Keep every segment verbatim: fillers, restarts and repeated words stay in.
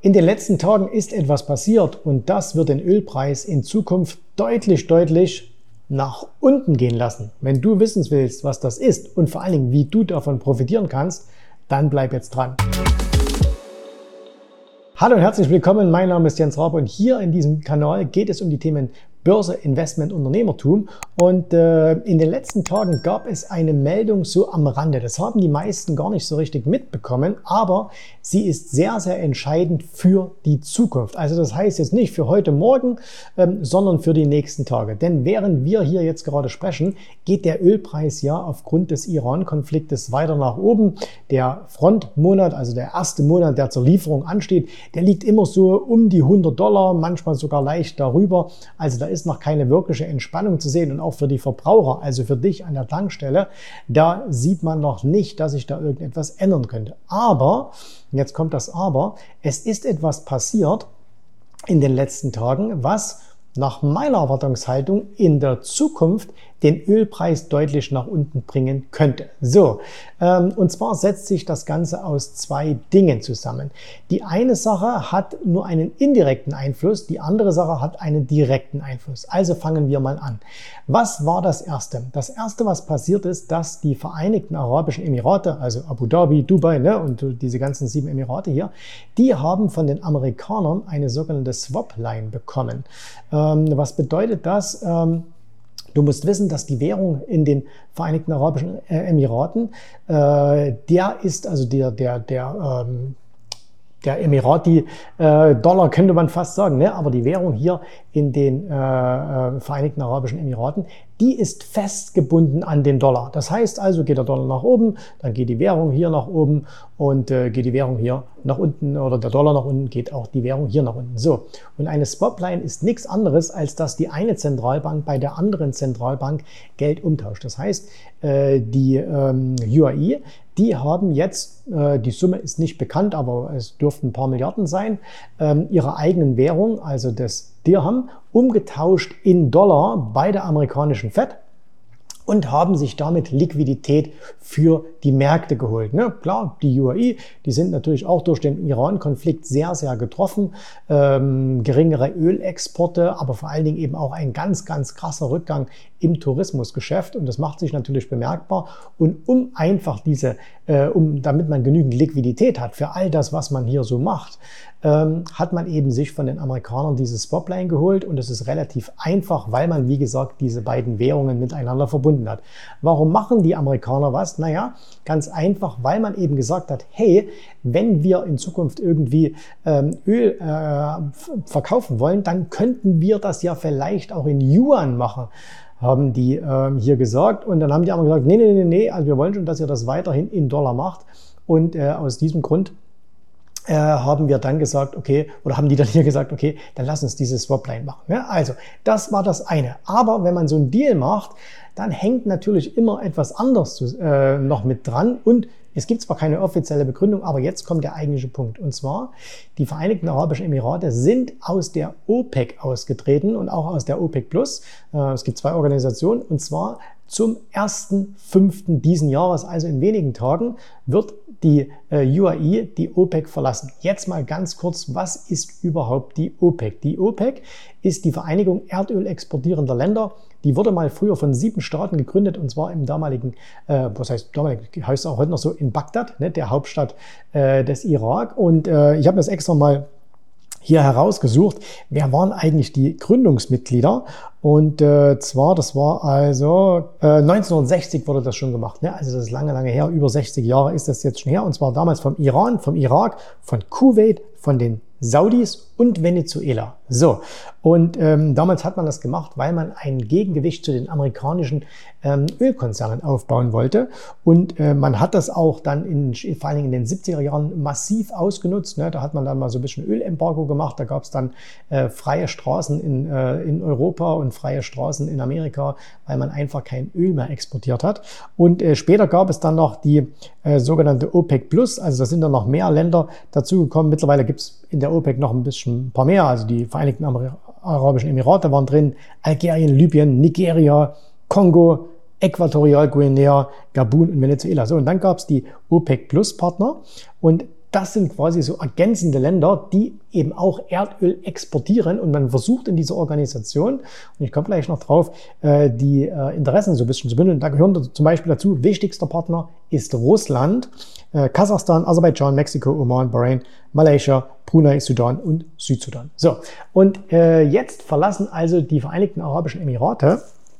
In den letzten Tagen ist etwas passiert und das wird den Ölpreis in Zukunft deutlich, deutlich nach unten gehen lassen. Wenn du wissen willst, was das ist und vor allen Dingen, wie du davon profitieren kannst, dann bleib jetzt dran. Hallo und herzlich willkommen, mein Name ist Jens Raab und hier in diesem Kanal geht es um die Themen Börse, Investment, Unternehmertum. Und äh, in den letzten Tagen gab es eine Meldung so am Rande. Das haben die meisten gar nicht so richtig mitbekommen, aber sie ist sehr, sehr entscheidend für die Zukunft. Also das heißt jetzt nicht für heute Morgen, ähm, sondern für die nächsten Tage. Denn während wir hier jetzt gerade sprechen, geht der Ölpreis ja aufgrund des Iran-Konfliktes weiter nach oben. Der Frontmonat, also der erste Monat, der zur Lieferung ansteht, der liegt immer so um die hundert Dollar, manchmal sogar leicht darüber. Also da ist noch keine wirkliche Entspannung zu sehen und auch für die Verbraucher, also für dich an der Tankstelle, da sieht man noch nicht, dass sich da irgendetwas ändern könnte. Aber, jetzt kommt das Aber, es ist etwas passiert in den letzten Tagen, was nach meiner Erwartungshaltung in der Zukunft den Ölpreis deutlich nach unten bringen könnte. So, ähm, und zwar setzt sich das Ganze aus zwei Dingen zusammen. Die eine Sache hat nur einen indirekten Einfluss, die andere Sache hat einen direkten Einfluss. Also fangen wir mal an. Was war das Erste? Das Erste, was passiert ist, dass die Vereinigten Arabischen Emirate, also Abu Dhabi, Dubai, ne, und diese ganzen sieben Emirate hier, die haben von den Amerikanern eine sogenannte Swap-Line bekommen. Ähm, was bedeutet das? Ähm, Du musst wissen, dass die Währung in den Vereinigten Arabischen Emiraten, äh, der ist also der, der, der, ähm, der Emirati-Dollar, äh, könnte man fast sagen, ne? Aber die Währung hier in den äh, Vereinigten Arabischen Emiraten, die ist festgebunden an den Dollar. Das heißt also, geht der Dollar nach oben, dann geht die Währung hier nach oben und äh, geht die Währung hier nach unten oder der Dollar nach unten, geht auch die Währung hier nach unten. So, und eine Swapline ist nichts anderes, als dass die eine Zentralbank bei der anderen Zentralbank Geld umtauscht. Das heißt, äh, die ähm, U A E, die haben jetzt, äh, die Summe ist nicht bekannt, aber es dürften ein paar Milliarden sein, ähm, ihre eigenen Währung, also das Dirham, umgetauscht in Dollar bei der amerikanischen Fed und haben sich damit Liquidität für die Märkte geholt. Ne? Klar, die U A E, die sind natürlich auch durch den Iran-Konflikt sehr, sehr getroffen. Ähm, geringere Ölexporte, aber vor allen Dingen eben auch ein ganz, ganz krasser Rückgang im Tourismusgeschäft. Und das macht sich natürlich bemerkbar. Und um einfach diese, äh, um, damit man genügend Liquidität hat für all das, was man hier so macht, ähm, hat man eben sich von den Amerikanern diese Swapline geholt. Und es ist relativ einfach, weil man, wie gesagt, diese beiden Währungen miteinander verbunden hat. Warum machen die Amerikaner was? Naja, ganz einfach, weil man eben gesagt hat, hey, wenn wir in Zukunft irgendwie ähm, Öl äh, verkaufen wollen, dann könnten wir das ja vielleicht auch in Yuan machen, haben die ähm, hier gesagt. Und dann haben die aber gesagt, nee, nee, nee, nee, also wir wollen schon, dass ihr das weiterhin in Dollar macht. Und äh, aus diesem Grund äh, haben wir dann gesagt, okay, oder haben die dann hier gesagt, okay, dann lass uns diese Swapline machen. Ja, also, das war das eine. Aber wenn man so einen Deal macht, dann hängt natürlich immer etwas anderes zu, äh, noch mit dran und es gibt zwar keine offizielle Begründung, aber jetzt kommt der eigentliche Punkt. Und zwar, die Vereinigten Arabischen Emirate sind aus der OPEC ausgetreten und auch aus der OPEC Plus. Äh, es gibt zwei Organisationen und zwar zum ersten fünften diesen Jahres, also in wenigen Tagen, wird die äh, U A E die OPEC verlassen. Jetzt mal ganz kurz, was ist überhaupt die OPEC? Die OPEC ist die Vereinigung Erdöl exportierender Länder. Die wurde mal früher von sieben Staaten gegründet und zwar im damaligen, äh, was heißt damalig, heißt auch heute noch so, in Bagdad, ne, der Hauptstadt äh, des Irak. Und äh, ich habe das extra mal hier herausgesucht, wer waren eigentlich die Gründungsmitglieder? Und äh, zwar, das war also äh, neunzehnhundertsechzig wurde das schon gemacht. Ne? Also das ist lange, lange her, über sechzig Jahre ist das jetzt schon her. Und zwar damals vom Iran, vom Irak, von Kuwait, von den Saudis und Venezuela. So, und ähm, damals hat man das gemacht, weil man ein Gegengewicht zu den amerikanischen ähm, Ölkonzernen aufbauen wollte. Und äh, man hat das auch dann in, vor allen Dingen in den siebziger Jahren massiv ausgenutzt. Ne? Da hat man dann mal so ein bisschen Ölembargo gemacht. Da gab es dann äh, freie Straßen in, äh, in Europa und freie Straßen in Amerika, weil man einfach kein Öl mehr exportiert hat. Und äh, später gab es dann noch die äh, sogenannte OPEC Plus. Also da sind dann noch mehr Länder dazugekommen. Mittlerweile gibt es in der OPEC noch ein bisschen ein paar mehr. Also die Vereinigten Arabischen Emirate waren drin, Algerien, Libyen, Nigeria, Kongo, Äquatorialguinea, Gabun und Venezuela. So, und dann gab es die OPEC Plus Partner und das sind quasi so ergänzende Länder, die eben auch Erdöl exportieren und man versucht in dieser Organisation, und ich komme gleich noch drauf, die Interessen so ein bisschen zu bündeln. Da gehören zum Beispiel dazu, wichtigster Partner ist Russland, Kasachstan, Aserbaidschan, Mexiko, Oman, Bahrain, Malaysia, Brunei, Sudan und Südsudan. So, und jetzt verlassen also die Vereinigten Arabischen Emirate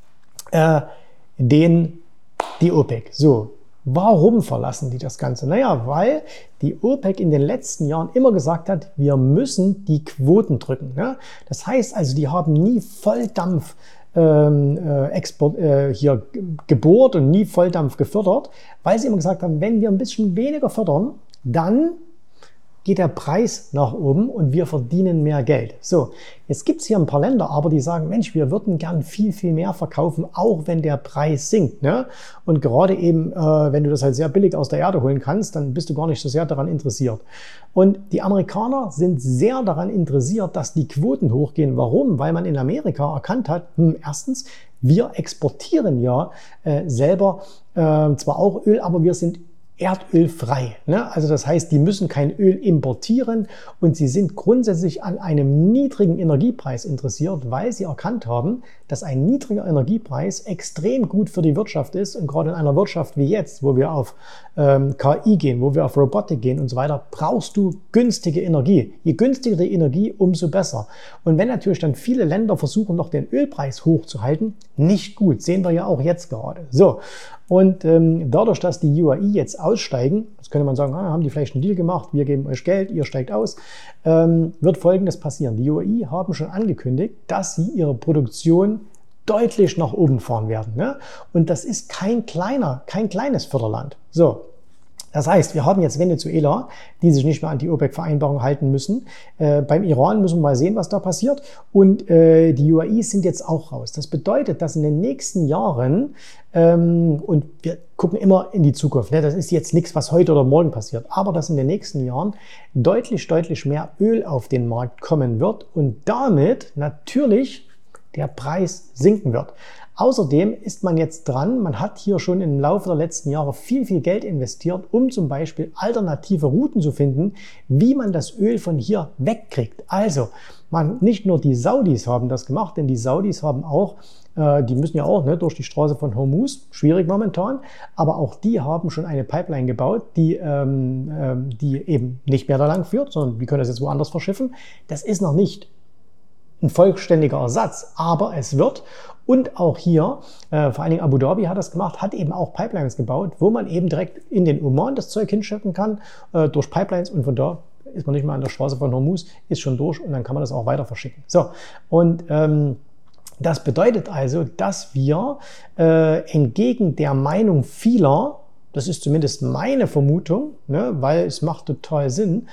äh, den, die OPEC. So. Warum verlassen die das Ganze? Naja, weil die OPEC in den letzten Jahren immer gesagt hat, wir müssen die Quoten drücken. Ne? Das heißt also, die haben nie Volldampf ähm, äh, Export, äh, hier gebohrt und nie Volldampf gefördert, weil sie immer gesagt haben, wenn wir ein bisschen weniger fördern, dann geht der Preis nach oben und wir verdienen mehr Geld. So, jetzt gibt es hier ein paar Länder, aber die sagen, Mensch, wir würden gern viel, viel mehr verkaufen, auch wenn der Preis sinkt. Ne? Und gerade eben, äh, wenn du das halt sehr billig aus der Erde holen kannst, dann bist du gar nicht so sehr daran interessiert. Und die Amerikaner sind sehr daran interessiert, dass die Quoten hochgehen. Warum? Weil man in Amerika erkannt hat, hm, erstens, wir exportieren ja äh, selber äh, zwar auch Öl, aber wir sind erdölfrei. Ne? Also das heißt, die müssen kein Öl importieren und sie sind grundsätzlich an einem niedrigen Energiepreis interessiert, weil sie erkannt haben, dass ein niedriger Energiepreis extrem gut für die Wirtschaft ist und gerade in einer Wirtschaft wie jetzt, wo wir auf ähm, K I gehen, wo wir auf Robotik gehen und so weiter, brauchst du günstige Energie. Je günstiger die Energie, umso besser. Und wenn natürlich dann viele Länder versuchen, noch den Ölpreis hochzuhalten, nicht gut. Sehen wir ja auch jetzt gerade. So. Und ähm, dadurch, dass die U A E jetzt aussteigen, das könnte man sagen, ah, haben die vielleicht einen Deal gemacht, wir geben euch Geld, ihr steigt aus, ähm, wird Folgendes passieren. Die U A E haben schon angekündigt, dass sie ihre Produktion deutlich nach oben fahren werden. Ne? Und das ist kein kleiner, kein kleines Förderland. So. Das heißt, wir haben jetzt Venezuela, die sich nicht mehr an die OPEC-Vereinbarung halten müssen. Äh, beim Iran müssen wir mal sehen, was da passiert. Und äh, die U A Es sind jetzt auch raus. Das bedeutet, dass in den nächsten Jahren, ähm, und wir gucken immer in die Zukunft, ne? Das ist jetzt nichts, was heute oder morgen passiert, aber dass in den nächsten Jahren deutlich, deutlich mehr Öl auf den Markt kommen wird und damit natürlich der Preis sinken wird. Außerdem ist man jetzt dran, man hat hier schon im Laufe der letzten Jahre viel, viel Geld investiert, um zum Beispiel alternative Routen zu finden, wie man das Öl von hier wegkriegt. Also, man, nicht nur die Saudis haben das gemacht, denn die Saudis haben auch, äh, die müssen ja auch ne, durch die Straße von Hormuz, schwierig momentan, aber auch die haben schon eine Pipeline gebaut, die, ähm, ähm, die eben nicht mehr da lang führt, sondern wir können das jetzt woanders verschiffen. Das ist noch nicht ein vollständiger Ersatz, aber es wird. Und auch hier, äh, vor allen Dingen Abu Dhabi hat das gemacht, hat eben auch Pipelines gebaut, wo man eben direkt in den Oman das Zeug hinschicken kann, äh, durch Pipelines, und von da ist man nicht mal an der Straße von Hormuz, ist schon durch und dann kann man das auch weiter verschicken. So, und ähm, das bedeutet also, dass wir äh, entgegen der Meinung vieler, das ist zumindest meine Vermutung, ne, weil es macht total Sinn,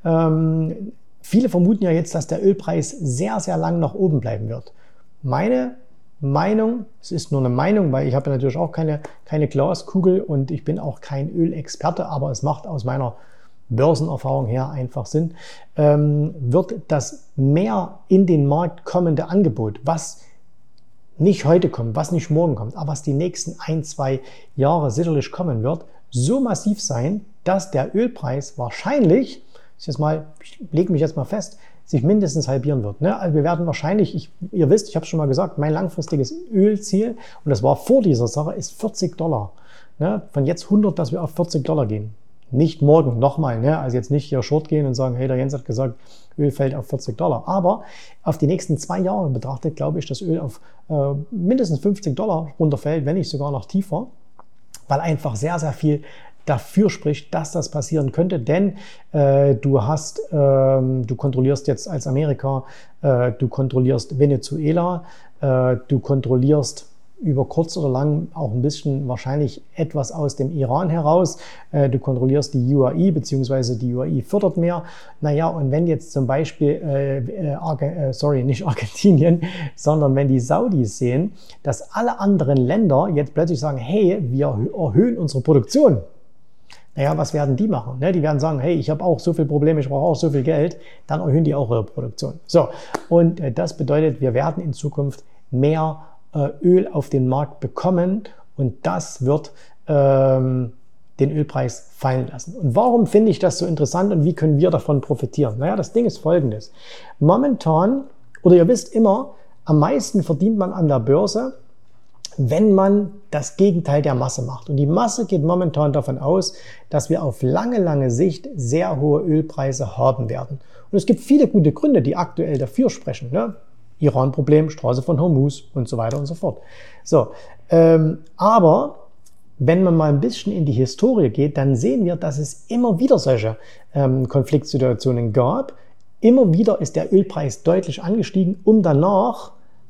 ähm, viele vermuten ja jetzt, dass der Ölpreis sehr, sehr lang nach oben bleiben wird. Meine Meinung, es ist nur eine Meinung, weil ich habe ja natürlich auch keine, keine Glaskugel und ich bin auch kein Ölexperte, aber es macht aus meiner Börsenerfahrung her einfach Sinn, ähm, wird das mehr in den Markt kommende Angebot, was nicht heute kommt, was nicht morgen kommt, aber was die nächsten ein, zwei Jahre sicherlich kommen wird, so massiv sein, dass der Ölpreis wahrscheinlich, ich, jetzt mal, ich lege mich jetzt mal fest, sich mindestens halbieren wird. Ne? Also wir werden wahrscheinlich, ich, ihr wisst, ich habe es schon mal gesagt, mein langfristiges Ölziel, und das war vor dieser Sache, ist vierzig Dollar. Ne? Von jetzt hundert, dass wir auf vierzig Dollar gehen. Nicht morgen nochmal, ne? Also jetzt nicht hier short gehen und sagen, hey, der Jens hat gesagt, Öl fällt auf vierzig Dollar. Aber auf die nächsten zwei Jahre betrachtet, glaube ich, dass Öl auf äh, mindestens fünfzig Dollar runterfällt, wenn nicht sogar noch tiefer, weil einfach sehr, sehr viel dafür spricht, dass das passieren könnte, denn äh, du hast, ähm, du kontrollierst jetzt als Amerika, äh, du kontrollierst Venezuela, äh, du kontrollierst über kurz oder lang auch ein bisschen wahrscheinlich etwas aus dem Iran heraus, äh, du kontrollierst die U A E, beziehungsweise die U A E fördert mehr. Naja, und wenn jetzt zum Beispiel, äh, äh, sorry, nicht Argentinien, sondern wenn die Saudis sehen, dass alle anderen Länder jetzt plötzlich sagen, hey, wir erhöhen unsere Produktion, naja, was werden die machen? Die werden sagen, hey, ich habe auch so viele Probleme, ich brauche auch so viel Geld, dann erhöhen die auch ihre Produktion. So, und das bedeutet, wir werden in Zukunft mehr Öl auf den Markt bekommen und das wird ähm, den Ölpreis fallen lassen. Und warum finde ich das so interessant und wie können wir davon profitieren? Naja, das Ding ist folgendes. Momentan, oder ihr wisst immer, am meisten verdient man an der Börse, wenn man das Gegenteil der Masse macht. Und die Masse geht momentan davon aus, dass wir auf lange, lange Sicht sehr hohe Ölpreise haben werden. Und es gibt viele gute Gründe, die aktuell dafür sprechen. Ne? Iran-Problem, Straße von Hormuz und so weiter und so fort. So, ähm, aber wenn man mal ein bisschen in die Historie geht, dann sehen wir, dass es immer wieder solche ähm, Konfliktsituationen gab. Immer wieder ist der Ölpreis deutlich angestiegen, um danach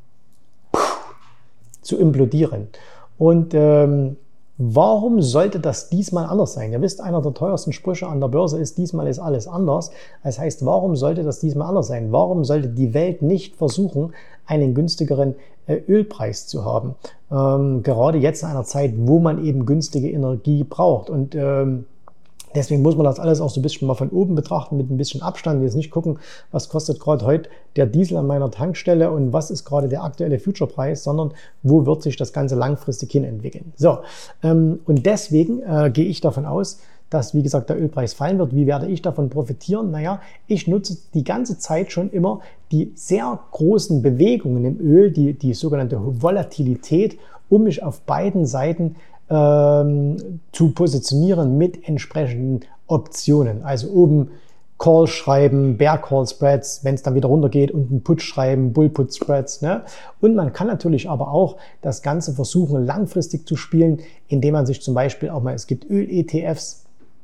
zu implodieren. Und ähm, warum sollte das diesmal anders sein? Ihr wisst, einer der teuersten Sprüche an der Börse ist, diesmal ist alles anders. Das heißt, warum sollte das diesmal anders sein? Warum sollte die Welt nicht versuchen, einen günstigeren äh, Ölpreis zu haben? Ähm, gerade jetzt in einer Zeit, wo man eben günstige Energie braucht. Und ähm, deswegen muss man das alles auch so ein bisschen mal von oben betrachten, mit ein bisschen Abstand. Jetzt nicht gucken, was kostet gerade heute der Diesel an meiner Tankstelle und was ist gerade der aktuelle Future-Preis, sondern wo wird sich das Ganze langfristig hin entwickeln. So, ähm, und deswegen äh, gehe ich davon aus, dass, wie gesagt, der Ölpreis fallen wird. Wie werde ich davon profitieren? Naja, ich nutze die ganze Zeit schon immer die sehr großen Bewegungen im Öl, die, die sogenannte Volatilität, um mich auf beiden Seiten Ähm, zu positionieren mit entsprechenden Optionen. Also oben Call schreiben, Bear Call Spreads, wenn es dann wieder runtergeht, unten Put schreiben, Bull Put Spreads. Ne? Und man kann natürlich aber auch das Ganze versuchen, langfristig zu spielen, indem man sich zum Beispiel auch mal, es gibt Öl-E T Fs,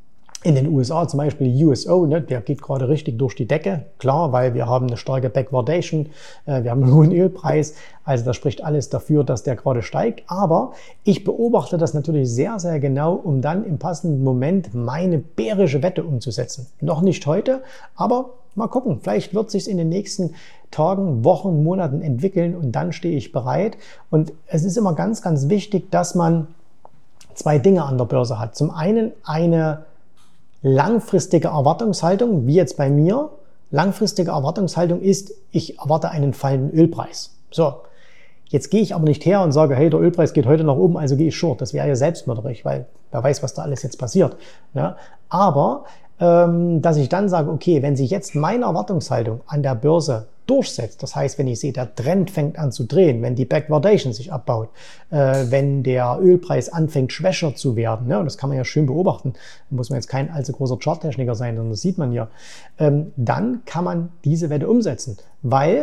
in den U S A zum Beispiel U S O, ne, der geht gerade richtig durch die Decke, klar, weil wir haben eine starke Backwardation, äh, wir haben einen hohen Ölpreis, also das spricht alles dafür, dass der gerade steigt, aber ich beobachte das natürlich sehr, sehr genau, um dann im passenden Moment meine bärische Wette umzusetzen. Noch nicht heute, aber mal gucken, vielleicht wird sich in den nächsten Tagen, Wochen, Monaten entwickeln und dann stehe ich bereit. Und es ist immer ganz, ganz wichtig, dass man zwei Dinge an der Börse hat. Zum einen eine langfristige Erwartungshaltung, wie jetzt bei mir. Langfristige Erwartungshaltung ist, ich erwarte einen fallenden Ölpreis. So, jetzt gehe ich aber nicht her und sage, hey, der Ölpreis geht heute nach oben, also gehe ich short. Das wäre ja selbstmörderisch, weil wer weiß, was da alles jetzt passiert. Ja, aber ähm, dass ich dann sage, okay, wenn sich jetzt meine Erwartungshaltung an der Börse durchsetzt, das heißt, wenn ich sehe, der Trend fängt an zu drehen, wenn die Backwardation sich abbaut, äh, wenn der Ölpreis anfängt schwächer zu werden, ne, und das kann man ja schön beobachten, da muss man jetzt kein allzu großer Charttechniker sein, sondern das sieht man ja, ähm, dann kann man diese Wette umsetzen, weil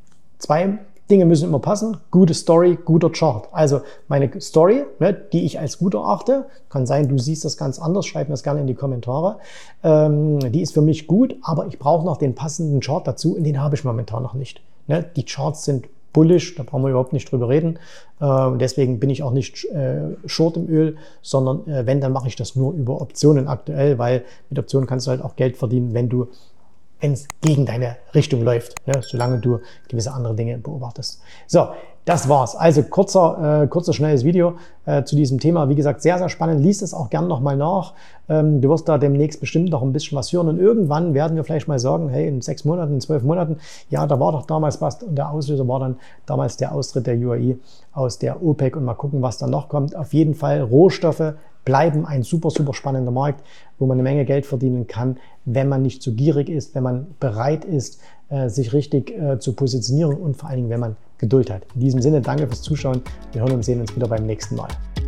zwei Dinge müssen immer passen, gute Story, guter Chart. Also meine Story, ne, die ich als gut erachte, kann sein, du siehst das ganz anders, schreib mir das gerne in die Kommentare, ähm, die ist für mich gut, aber ich brauche noch den passenden Chart dazu und den habe ich momentan noch nicht. Ne, die Charts sind bullish, da brauchen wir überhaupt nicht drüber reden, äh, deswegen bin ich auch nicht äh, short im Öl, sondern äh, wenn, dann mache ich das nur über Optionen aktuell, weil mit Optionen kannst du halt auch Geld verdienen, wenn du wenn es gegen deine Richtung läuft, ne, solange du gewisse andere Dinge beobachtest. So, das war's. Also kurzer, äh, kurzes, schnelles Video äh, zu diesem Thema. Wie gesagt, sehr, sehr spannend. Lies es auch gern nochmal nach. Ähm, du wirst da demnächst bestimmt noch ein bisschen was hören. Und irgendwann werden wir vielleicht mal sagen, hey, in sechs Monaten, in zwölf Monaten, ja, da war doch damals was. Und der Auslöser war dann damals der Austritt der U A E aus der OPEC. Und mal gucken, was dann noch kommt. Auf jeden Fall Rohstoffe bleiben ein super, super spannender Markt, wo man eine Menge Geld verdienen kann, wenn man nicht zu gierig ist, wenn man bereit ist, sich richtig zu positionieren und vor allen Dingen, wenn man Geduld hat. In diesem Sinne, danke fürs Zuschauen. Wir hören und sehen uns wieder beim nächsten Mal.